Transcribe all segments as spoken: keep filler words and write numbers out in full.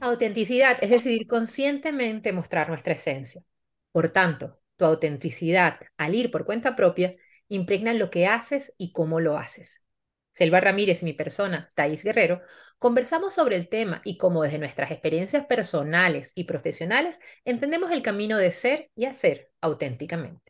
Autenticidad es decidir conscientemente mostrar nuestra esencia. Por tanto, tu autenticidad, al ir por cuenta propia, impregna lo que haces y cómo lo haces. Selva Ramírez y mi persona, Thais Guerrero, conversamos sobre el tema y cómo desde nuestras experiencias personales y profesionales entendemos el camino de ser y hacer auténticamente.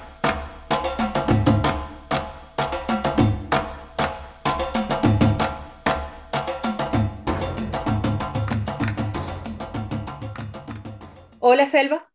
Hola, Selva.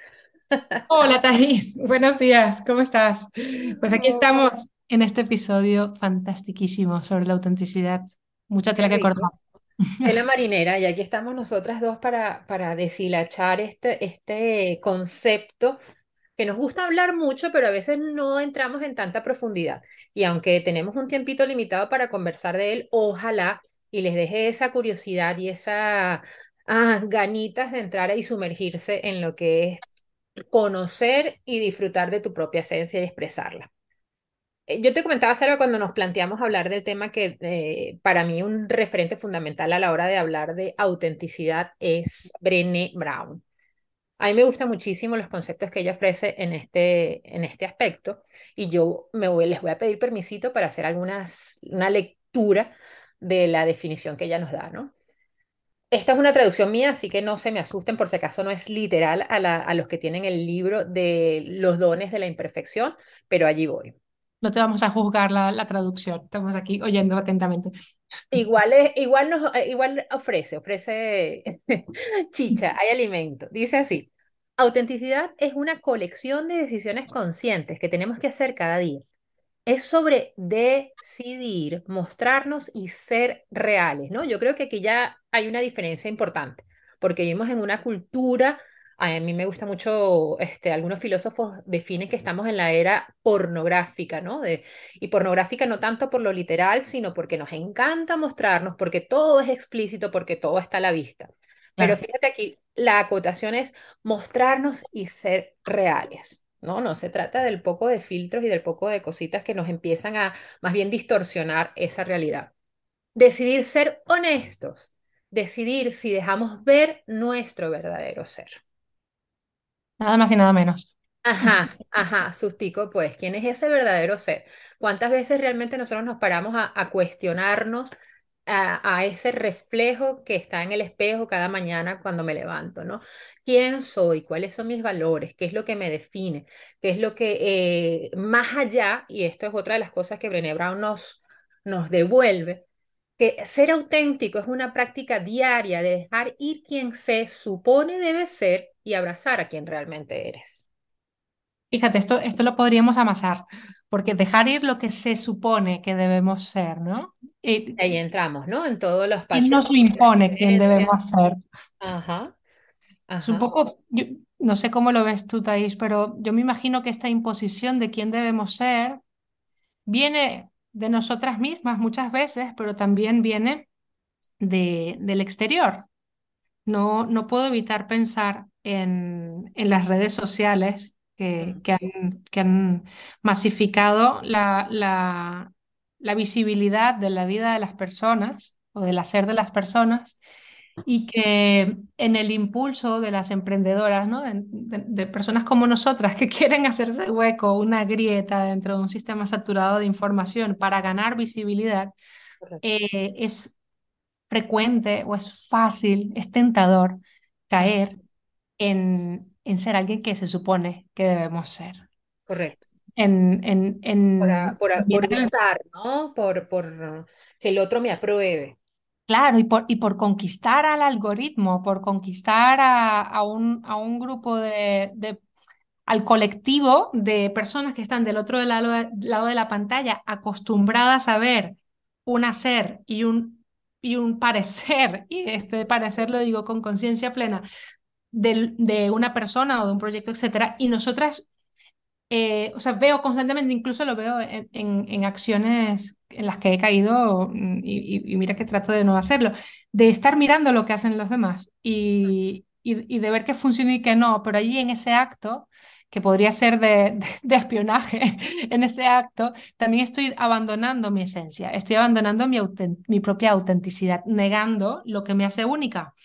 Hola, Thais. Buenos días. ¿Cómo estás? Pues aquí Oh, estamos en este episodio fantastiquísimo sobre la autenticidad. Mucha qué tela que cortar. rico. Tela marinera, y aquí estamos nosotras dos para, para deshilachar este, este concepto que nos gusta hablar mucho, pero a veces no entramos en tanta profundidad. Y aunque tenemos un tiempito limitado para conversar de él, ojalá y les deje esa curiosidad y esa ah, ganitas de entrar y sumergirse en lo que es conocer y disfrutar de tu propia esencia y expresarla. Eh, Yo te comentaba, Sara, cuando nos planteamos hablar del tema que eh, para mí un referente fundamental a la hora de hablar de autenticidad es Brené Brown. A mí me gustan muchísimo los conceptos que ella ofrece en este, en este aspecto y yo me voy, les voy a pedir permisito para hacer algunas, una lectura de la definición que ella nos da, ¿no? Esta es una traducción mía, así que no se me asusten por si acaso no es literal a, la- a los que tienen el libro de los dones de la imperfección, pero allí voy. No te vamos a juzgar la, la traducción. Estamos aquí oyendo atentamente. Igual, es, igual, nos, eh, igual ofrece, ofrece chicha, hay alimento. Dice así, autenticidad es una colección de decisiones conscientes que tenemos que hacer cada día. Es sobre decidir, mostrarnos y ser reales, ¿no? Yo creo que aquí ya hay una diferencia importante, porque vivimos en una cultura, a mí me gusta mucho, este, algunos filósofos definen que estamos en la era pornográfica, ¿no? De, y pornográfica no tanto por lo literal, sino porque nos encanta mostrarnos, porque todo es explícito, porque todo está a la vista. Pero Claro. fíjate aquí, la acotación es mostrarnos y ser reales. No, no se trata del poco de filtros y del poco de cositas que nos empiezan a más bien distorsionar esa realidad. Decidir ser honestos, decidir si dejamos ver nuestro verdadero ser. Nada más y nada menos. Ajá, ajá, sustico, pues, ¿quién es ese verdadero ser? ¿Cuántas veces realmente nosotros nos paramos a, a cuestionarnos a, a ese reflejo que está en el espejo cada mañana cuando me levanto, ¿no? ¿Quién soy? ¿Cuáles son mis valores? ¿Qué es lo que me define? ¿Qué es lo que, eh, más allá, y esto es otra de las cosas que Brené Brown nos, nos devuelve, que ser auténtico es una práctica diaria de dejar ir quien se supone debe ser y abrazar a quien realmente eres. Fíjate, esto, esto lo podríamos amasar, porque dejar ir lo que se supone que debemos ser, ¿no? Y Ahí entramos, ¿no? En todos los ¿quién patrones, nos lo las impone quién creencias. debemos ser? Ajá, Es un ajá, poco, yo no sé cómo lo ves tú, Thais, pero yo me imagino que esta imposición de quién debemos ser viene de nosotras mismas muchas veces, pero también viene de, del exterior. No, no puedo evitar pensar en, en las redes sociales que, mm, que han, que han masificado la, la, la visibilidad de la vida de las personas o del hacer de las personas y que en el impulso de las emprendedoras, ¿no? de, de- de personas como nosotras que quieren hacerse hueco, una grieta dentro de un sistema saturado de información para ganar visibilidad, correcto. eh, es frecuente o es fácil, es tentador Mm, caer en, en ser alguien que se supone que debemos ser. correcto. En, en, Por, a- en por, a- por mirar gustar, ¿no? Por, por que el otro me apruebe. Claro, y por, y por conquistar al algoritmo, por conquistar a, a un, a un grupo de, de- al colectivo de personas que están del otro lado, lado de la pantalla, acostumbradas a ver un hacer y un, y un parecer, y este parecer lo digo con conciencia plena, del- de una persona o de un proyecto, etcétera, y nosotras eh, o sea, veo constantemente, incluso lo veo en, en- en acciones en las que he caído mm, y, y- y mira que trato de no hacerlo, de estar mirando lo que hacen los demás y, y- y de ver qué funciona y qué no, pero allí en ese acto, que podría ser de, de- de espionaje, en ese acto también estoy abandonando mi esencia, estoy abandonando mi, auten- mi propia autenticidad, negando lo que me hace única.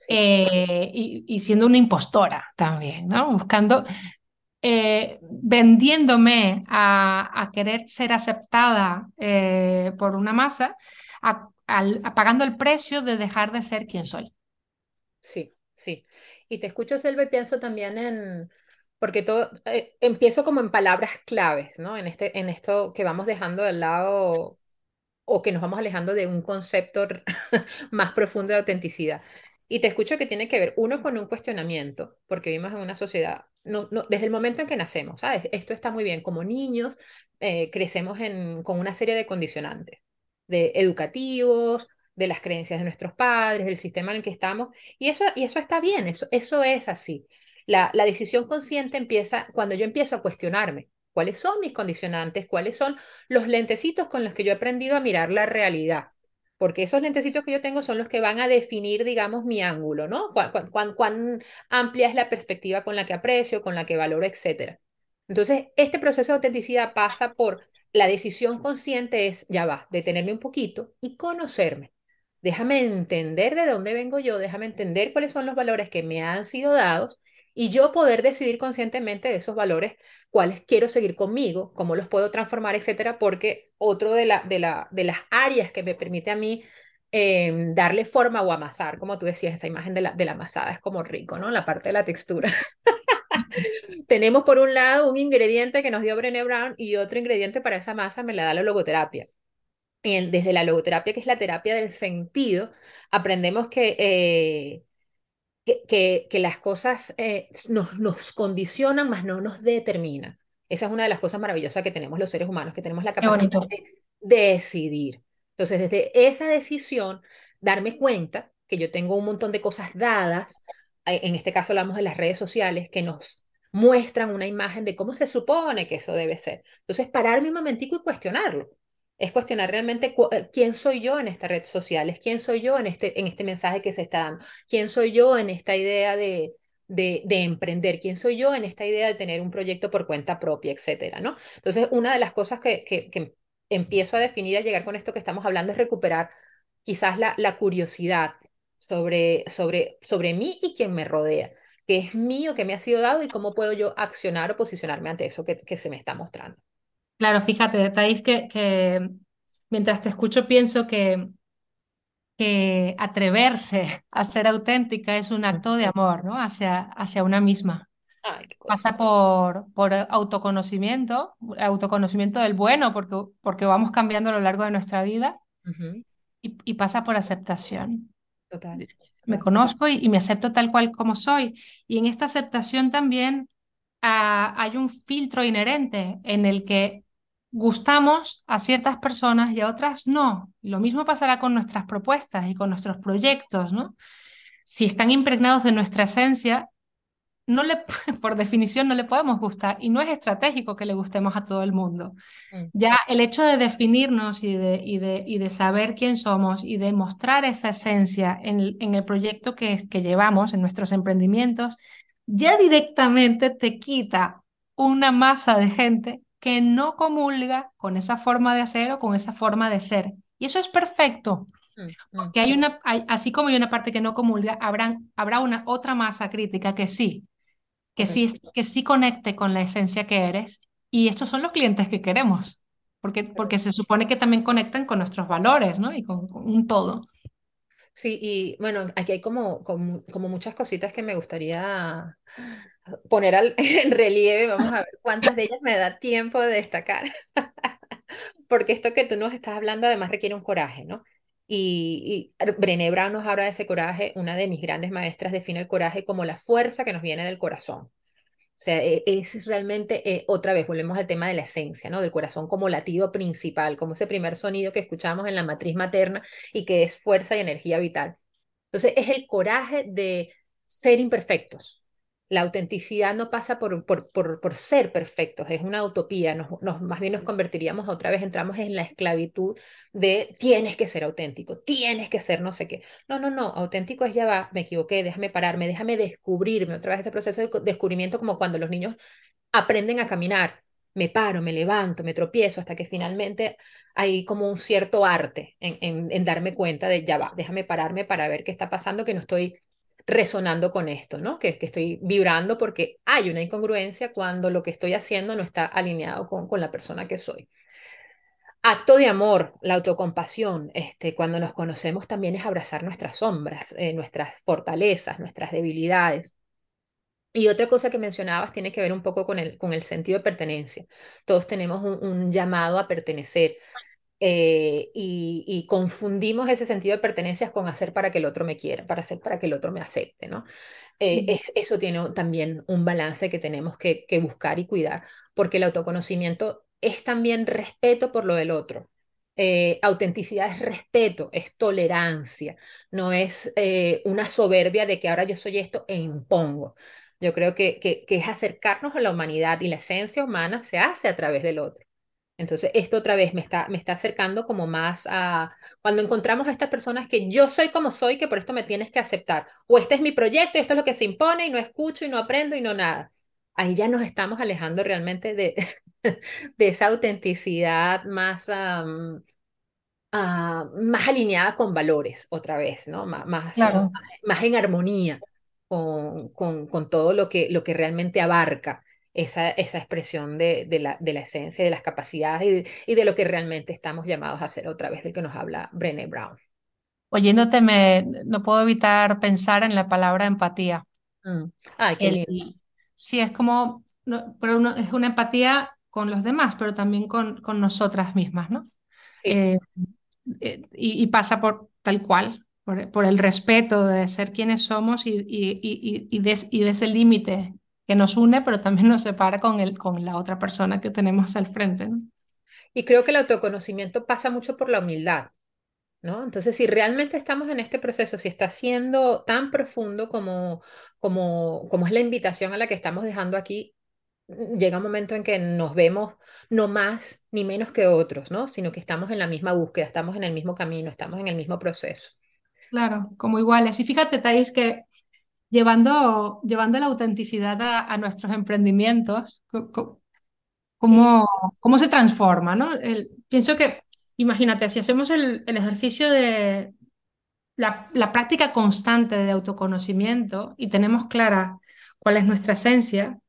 sí, eh, y, y siendo una impostora también, ¿no? Buscando, eh, vendiéndome a, a querer ser aceptada eh, por una masa, a- al- a- pagando el precio de dejar de ser quien soy. sí, sí. Y te escucho, Selva, y pienso también en, porque todo, eh, empiezo como en palabras claves, ¿no? En este, en esto que vamos dejando de lado o que nos vamos alejando de un concepto más profundo de autenticidad. Y te escucho que tiene que ver, uno, con un cuestionamiento, porque vivimos en una sociedad, no, no, desde el momento en que nacemos, ¿sabes? Esto está muy bien. Como niños, eh, crecemos en, con una serie de condicionantes, de educativos, de las creencias de nuestros padres, del sistema en el que estamos, y eso, y eso está bien, eso, eso es así. La, la decisión consciente empieza cuando yo empiezo a cuestionarme cuáles son mis condicionantes, cuáles son los lentecitos con los que yo he aprendido a mirar la realidad, porque esos lentecitos que yo tengo son los que van a definir, digamos, mi ángulo, ¿no? Cuán, cuán, cuán, cuán amplia es la perspectiva con la que aprecio, con la que valoro, etcétera. Entonces, este proceso de autenticidad pasa por la decisión consciente es, ya va, detenerme un poquito y conocerme. Déjame entender de dónde vengo yo, déjame entender cuáles son los valores que me han sido dados y yo poder decidir conscientemente de esos valores cuáles quiero seguir conmigo, cómo los puedo transformar, etcétera, porque otro de, la, de, la, de las áreas que me permite a mí eh, darle forma o amasar, como tú decías, esa imagen de la, de la amasada es como rico, ¿no? La parte de la textura. Tenemos por un lado un ingrediente que nos dio Brené Brown y otro ingrediente para esa masa me la da la logoterapia. Y en- desde la logoterapia, que es la terapia del sentido, aprendemos que eh, que, que, que las cosas eh, nos, nos condicionan, más no nos determinan. Esa es una de las cosas maravillosas que tenemos los seres humanos, que tenemos la Qué capacidad bonito. de decidir. Entonces, desde esa decisión, darme cuenta que yo tengo un montón de cosas dadas, eh, en este caso hablamos de las redes sociales, que nos muestran una imagen de cómo se supone que eso debe ser. Entonces, pararme un momentico y cuestionarlo. Es cuestionar realmente cu- eh, quién soy yo en esta red social, es quién soy yo en este, en este mensaje que se está dando. ¿Quién soy yo en esta idea de, de, de emprender? ¿Quién soy yo en esta idea de tener un proyecto por cuenta propia, etcétera, ¿no? Entonces, una de las cosas que, que, que empiezo a definir al llegar con esto que estamos hablando es recuperar quizás la, la curiosidad sobre, sobre, sobre mí y quien me rodea, qué es mío, qué me ha sido dado y cómo puedo yo accionar o posicionarme ante eso que, que se me está mostrando. Claro, fíjate, Thais, que, que mientras te escucho pienso que, que atreverse a ser auténtica es un acto de amor, ¿no? Hacia, hacia una misma. Ay, qué cosa. Pasa por, por autoconocimiento, autoconocimiento del bueno, porque, porque vamos cambiando a lo largo de nuestra vida, Ujú. y, y pasa por aceptación. Total, Me total. conozco y, y me acepto tal cual como soy. Y en esta aceptación también ah, hay un filtro inherente en el que gustamos a ciertas personas y a otras no. Y lo mismo pasará con nuestras propuestas y con nuestros proyectos, ¿no? Si están impregnados de nuestra esencia, no le, por definición no le podemos gustar y no es estratégico que le gustemos a todo el mundo. Mm, Ya el hecho de definirnos y de, y de, y de saber quién somos y de mostrar esa esencia en el, en el proyecto que, es- que llevamos, en nuestros emprendimientos, ya directamente te quita una masa de gente que no comulga con esa forma de hacer o con esa forma de ser. Y eso es perfecto, mm, mm. que hay una, hay- así como hay una parte que no comulga, habrán, habrá una otra masa crítica que sí que sí, Correcto. es- que sí conecte con la esencia que eres. Y estos son los clientes que queremos, porque, porque se supone que también conectan con nuestros valores, ¿no? Y con, con un todo. Sí, y bueno, aquí hay como, como, como muchas cositas que me gustaría poner al- en relieve. Vamos a ver cuántas de ellas me da tiempo de destacar. Porque esto que tú nos estás hablando además requiere un coraje, ¿no? Y, y Brené Brown nos habla de ese coraje. Una de mis grandes maestras define el coraje como la fuerza que nos viene del corazón. O sea, e- ese es realmente, eh, otra vez, volvemos al tema de la esencia, ¿no? Del corazón como latido principal, como ese primer sonido que escuchamos en la matriz materna y que es fuerza y energía vital. Entonces, es el coraje de ser imperfectos. La autenticidad no pasa por, por, por, por ser perfectos, es una utopía. Nos, nos, más bien nos convertiríamos otra vez, entramos en la esclavitud de tienes que ser auténtico, tienes que ser no sé qué. No, no, no, auténtico es ya va, me equivoqué, déjame pararme, déjame descubrirme. Otra vez ese proceso de co- descubrimiento como cuando los niños aprenden a caminar. Me paro, me levanto, me tropiezo, hasta que finalmente hay como un cierto arte en, en, en darme cuenta de, ya va, déjame pararme para ver qué está pasando, que no estoy resonando con esto, ¿no? Que, que estoy vibrando porque hay una incongruencia cuando lo que estoy haciendo no está alineado con, con la persona que soy. Acto de amor, la autocompasión, este, cuando nos conocemos también es abrazar nuestras sombras, eh, nuestras fortalezas, nuestras debilidades. Y otra cosa que mencionabas tiene que ver un poco con el, con el sentido de pertenencia. Todos tenemos un, un llamado a pertenecer, eh, y, y confundimos ese sentido de pertenencia con hacer para que el otro me quiera, para hacer para que el otro me acepte, ¿no? Eh, Mm. es- eso tiene un- también un balance que tenemos que, que buscar y cuidar, porque el autoconocimiento es también respeto por lo del otro. Eh, autenticidad es respeto, es tolerancia, no es eh, una soberbia de que ahora yo soy esto e impongo. Yo creo que, que, que es acercarnos a la humanidad y la esencia humana se hace a través del otro. Entonces, esto otra vez me está, me está acercando como más a cuando encontramos a estas personas que yo soy como soy, que por esto me tienes que aceptar. O este es mi proyecto, y esto es lo que se impone, y no escucho, y no aprendo, y no nada. Ahí ya nos estamos alejando realmente de, de esa autenticidad más, am, ah, más alineada con valores, otra vez, ¿no? Má- Más, eh, Claro. más en armonía con, con, con todo lo que, lo que realmente abarca esa, esa expresión de, de la, de la esencia, de las capacidades y de, y de lo que realmente estamos llamados a hacer, otra vez del que nos habla Brené Brown. Oyéndote me, no puedo evitar pensar en la palabra empatía. Mm. Ay, qué El, lindo. sí, es como, no, pero uno- es una empatía con los demás, pero también con, con nosotras mismas, ¿no? Sí, Eh, eh, y, y pasa por tal cual, por, por el respeto de ser quienes somos y, y, y, y de, y de ese límite que nos une, pero también nos separa con, el, con la otra persona que tenemos al frente, ¿no? y creo que el autoconocimiento pasa mucho por la humildad, ¿no? Entonces, si realmente estamos en este proceso, si está siendo tan profundo como, como, como es la invitación a la que estamos dejando aquí, mm, llega un momento en que nos vemos no más ni menos que otros, ¿no? Sino que estamos en la misma búsqueda, estamos en el mismo camino, estamos en el mismo proceso. Claro, como iguales. Y fíjate, Thais, que llevando, llevando la autenticidad a, a nuestros emprendimientos, co- co- Sí, cómo, cómo se transforma, ¿no? El- pienso que, imagínate, si hacemos el, el ejercicio de la, la práctica constante de autoconocimiento y tenemos clara cuál es nuestra esencia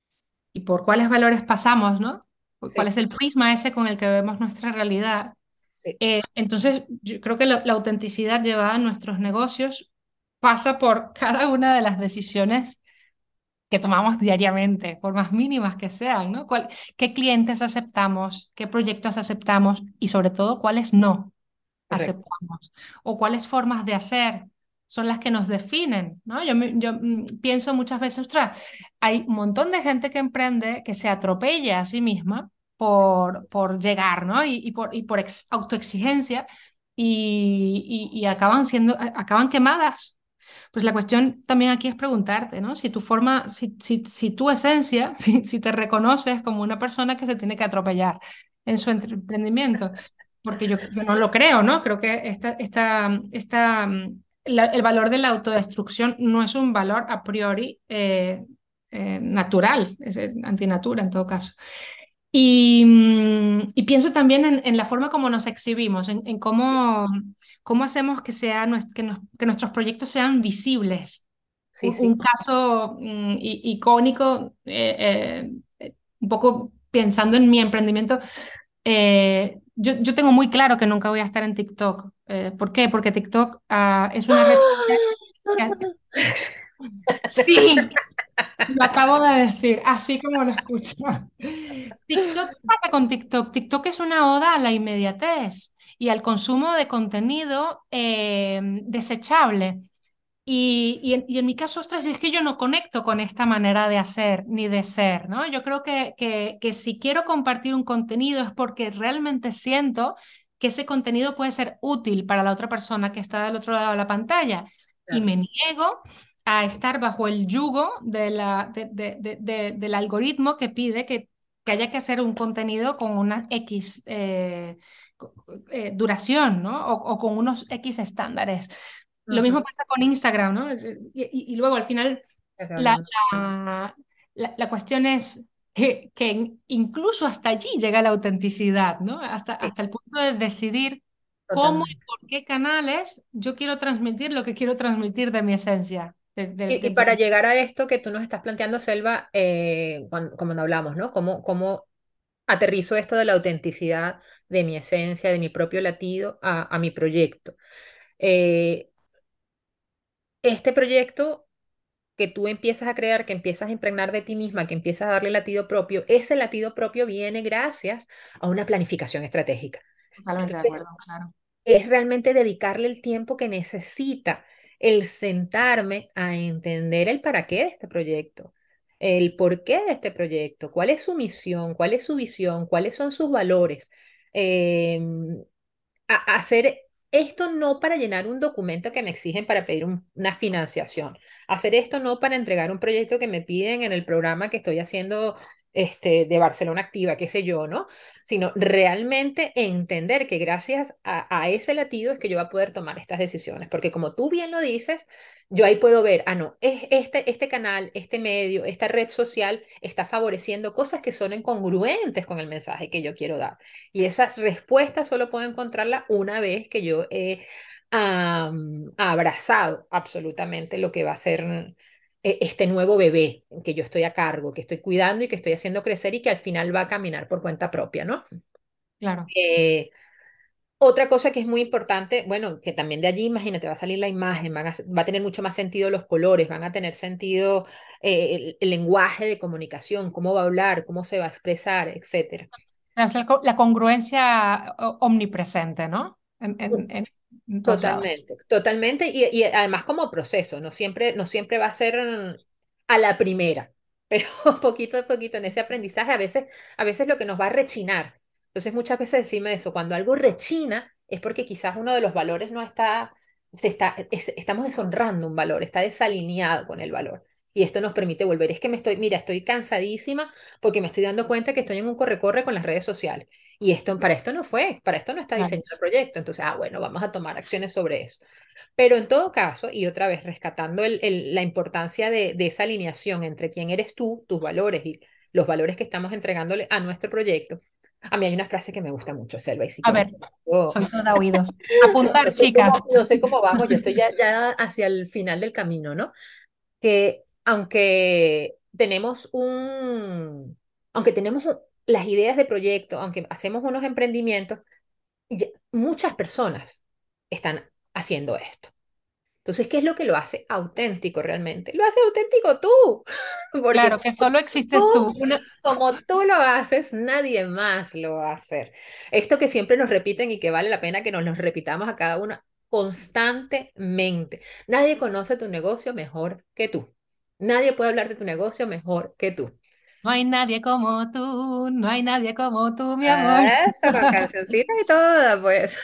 y por cuáles valores pasamos, ¿no? Por cuál sí, es el prisma ese con el que vemos nuestra realidad. sí, Eh, entonces, yo creo que la, la autenticidad llevada a nuestros negocios pasa por cada una de las decisiones que tomamos diariamente, por más mínimas que sean, ¿no? ¿Cuál- ¿Qué clientes aceptamos? ¿Qué proyectos aceptamos? Y sobre todo, ¿cuáles no correcto. aceptamos? ¿O cuáles formas de hacer son las que nos definen? ¿No? Yo, me- yo mm, pienso muchas veces, ostras, hay un montón de gente que emprende que se atropella a sí misma por, por llegar, ¿no? Y, y por, y por ex- autoexigencia y, y- y acaban siendo, a- acaban quemadas. Pues la cuestión también aquí es preguntarte, ¿no? Si tu forma, si, si, si tu esencia, si, si te reconoces como una persona que se tiene que atropellar en su entre- emprendimiento, porque yo, yo no lo creo, ¿no? Creo que esta, esta, esta, mm, la- el valor de la autodestrucción no es un valor a priori eh, eh, natural, es, es antinatura en todo caso. Y, mm, y pienso también en, en la forma como nos exhibimos, en, en cómo, cómo hacemos que, sea, nues- que, nos- que nuestros proyectos sean visibles. Sí, Un, sí, un caso mm, i- icónico, eh, eh, un poco pensando en mi emprendimiento, eh, yo, yo tengo muy claro que nunca voy a estar en TikTok. Eh, ¿por qué? Porque TikTok ah, es una red social que- Sí, lo acabo de decir, así como lo escucho. TikTok, ¿qué pasa con TikTok? TikTok es una oda a la inmediatez y al consumo de contenido eh, desechable. Y, y en, y en mi caso, ostras, es que yo no conecto con esta manera de hacer ni de ser, ¿no? Yo creo que, que, que si quiero compartir un contenido es porque realmente siento que ese contenido puede ser útil para la otra persona que está del otro lado de la pantalla. Y claro. me niego a estar bajo el yugo de la, de- de- de- de- del algoritmo que pide que, que haya que hacer un contenido con una X eh, co- eh, duración, ¿no? O, o con unos X estándares. Lo Ujú. mismo pasa con Instagram, ¿no? Y, y- y luego al final la, Acabamos. la, la- la cuestión es que, que incluso hasta allí llega la autenticidad, ¿no? Hasta, Sí, hasta el punto de decidir cómo y totalmente. por qué canales yo quiero transmitir lo que quiero transmitir de mi esencia. de- del- Y, y del para proyecto. llegar a esto que tú nos estás planteando, Selva, eh, cuando, como hablamos, ¿no? ¿Cómo, cómo aterrizo esto de la autenticidad de mi esencia, de mi propio latido a, a mi proyecto? Eh, este proyecto que tú empiezas a crear, que empiezas a impregnar de ti misma, que empiezas a darle latido propio, ese latido propio viene gracias a una planificación estratégica. Totalmente de Entonces, acuerdo, claro. es realmente dedicarle el tiempo que necesita, el sentarme a entender el para qué de este proyecto, el por qué de este proyecto, cuál es su misión, cuál es su visión, cuáles son sus valores. Em, a- hacer esto no para llenar un documento que me exigen para pedir un- una financiación. Hacer esto no para entregar un proyecto que me piden en el programa que estoy haciendo este, de Barcelona Activa, qué sé yo, ¿no? Sino realmente entender que gracias a, a ese latido es que yo voy a poder tomar estas decisiones. Porque como tú bien lo dices, yo ahí puedo ver, ah, no, es este, este canal, este medio, esta red social está favoreciendo cosas que son incongruentes con el mensaje que yo quiero dar. Y esas respuestas solo puedo encontrarla una vez que yo he am, abrazado absolutamente lo que va a ser eh, este nuevo bebé que yo estoy a cargo, que estoy cuidando y que estoy haciendo crecer y que al final va a caminar por cuenta propia, ¿no? Claro. Eh, Otra cosa que es muy importante, bueno, que también de allí, imagínate, va a salir la imagen, van a- va a tener mucho más sentido los colores, van a tener sentido eh, el, el lenguaje de comunicación, cómo va a hablar, cómo se va a expresar, etcétera. Es la, co- la congruencia o- omnipresente, ¿no? En, en, en, en todos lados. Totalmente, totalmente, y, y además como proceso, no siempre, no siempre va a ser mm, a la primera, pero poquito a poquito en ese aprendizaje, a veces, a veces lo que nos va a rechinar. Entonces muchas veces decimos eso, cuando algo rechina es porque quizás uno de los valores no está, se está, es- estamos deshonrando un valor, está desalineado con el valor. Y esto nos permite volver. Es que me estoy, mira, estoy cansadísima porque me estoy dando cuenta que estoy en un corre-corre con las redes sociales. Y esto, para esto no fue, para esto no está Claro. diseñado el proyecto. Entonces, ah, bueno, vamos a tomar acciones sobre eso. Pero en todo caso, y otra vez rescatando el- el- la importancia de, de esa alineación entre quién eres tú, tus valores y los valores que estamos entregándole a nuestro proyecto, a mí hay una frase que me gusta mucho, Selva, y si A quieres, ver, yo soy toda oídos. no Apuntar, sé chica. cómo, no sé cómo vamos, yo estoy ya, ya hacia el final del camino, ¿no? Que aunque tenemos un, aunque tenemos un- las ideas de proyecto, aunque hacemos unos emprendimientos, ya- muchas personas están haciendo esto. Entonces, ¿qué es lo que lo hace auténtico realmente? Lo hace auténtico tú, porque Claro, que como solo existes tú, tú. Una, como tú lo haces, nadie más lo va a hacer. Esto que siempre nos repiten y que vale la pena que nos lo repitamos a cada una constantemente. Nadie conoce tu negocio mejor que tú. Nadie puede hablar de tu negocio mejor que tú. no hay nadie como tú, no hay nadie como tú, mi amor. Eso, con cancioncita y toda, pues.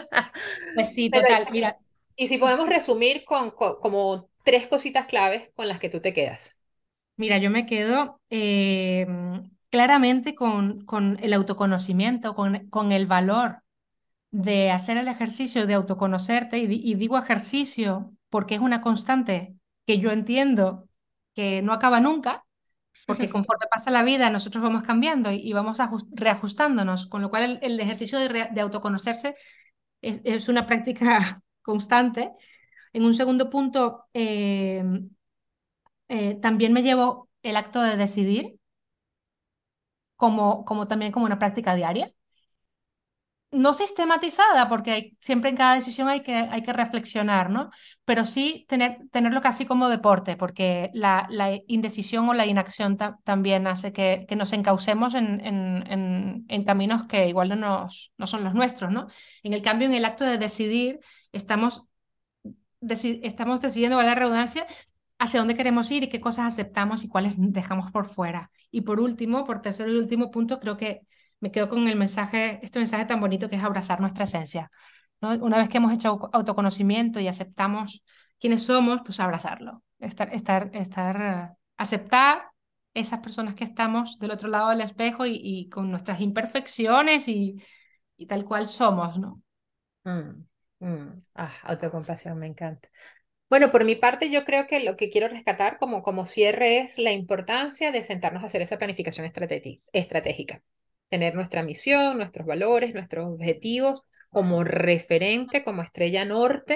Pues sí, Pero, total. Mira, y si podemos resumir con, co- como tres cositas claves con las que tú te quedas. mira, yo me quedo eh, claramente con, con el autoconocimiento, con, con el valor de hacer el ejercicio de autoconocerte, y, di- y digo ejercicio porque es una constante que yo entiendo que no acaba nunca, porque conforme pasa la vida nosotros vamos cambiando y, y vamos ajus- reajustándonos, con lo cual el, el ejercicio de, re- de autoconocerse es, es una práctica constante. En un segundo punto, eh, eh, también me llevo el acto de decidir como, como también como una práctica diaria. No sistematizada, porque hay- siempre en cada decisión hay que, hay que reflexionar, ¿no? Pero sí tener, tenerlo casi como deporte, porque la, la indecisión o la inacción ta- también hace que, que nos encaucemos en, en, en, en caminos que igual no, nos, no son los nuestros, ¿no? En el cambio, en el acto de decidir, estamos, deci- estamos decidiendo, vale la redundancia, hacia dónde queremos ir y qué cosas aceptamos y cuáles dejamos por fuera. Y por último, por tercer y último punto, creo que me quedo con el mensaje, este mensaje tan bonito que es abrazar nuestra esencia, ¿no? Una vez que hemos hecho au- autoconocimiento y aceptamos quiénes somos, pues abrazarlo, estar, estar, estar, eh, aceptar esas personas que estamos del otro lado del espejo y, y con nuestras imperfecciones y, y tal cual somos, ¿no? Mm, mm. Ah, autocompasión, me encanta. Bueno, por mi parte, yo creo que lo que quiero rescatar como, como cierre es la importancia de sentarnos a hacer esa planificación estrategi- estratégica. Tener nuestra misión, nuestros valores, nuestros objetivos como referente, como estrella norte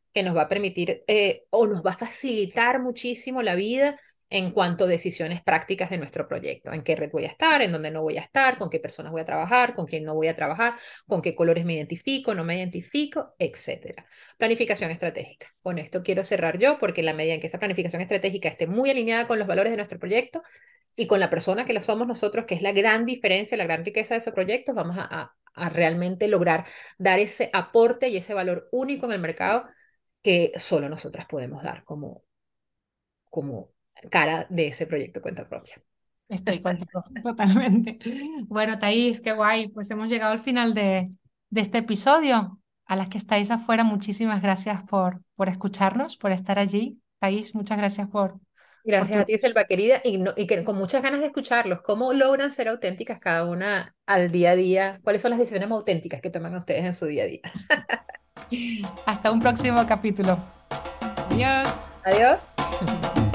que nos va a permitir eh, o nos va a facilitar muchísimo la vida en cuanto a decisiones prácticas de nuestro proyecto, en qué red voy a estar, en dónde no voy a estar, con qué personas voy a trabajar, con quién no voy a trabajar, con qué colores me identifico, no me identifico, etcétera. Planificación estratégica. Con esto quiero cerrar yo, porque en la medida en que esa planificación estratégica esté muy alineada con los valores de nuestro proyecto y con la persona que lo somos nosotros, que es la gran diferencia, la gran riqueza de esos proyectos, vamos a, a, a realmente lograr dar ese aporte y ese valor único en el mercado que solo nosotras podemos dar como, como cara de ese proyecto cuenta propia. Estoy contigo, totalmente. Bueno, Thaís, qué guay. Pues hemos llegado al final de, de este episodio. A las que estáis afuera, muchísimas gracias por, por escucharnos, por estar allí. Thaís, muchas gracias por, por Gracias a tu... ti, Selva querida, y, no- y que con muchas ganas de escucharlos. ¿Cómo logran ser auténticas cada una al día a día? ¿Cuáles son las decisiones más auténticas que toman ustedes en su día a día? Hasta un próximo capítulo. Adiós. Adiós.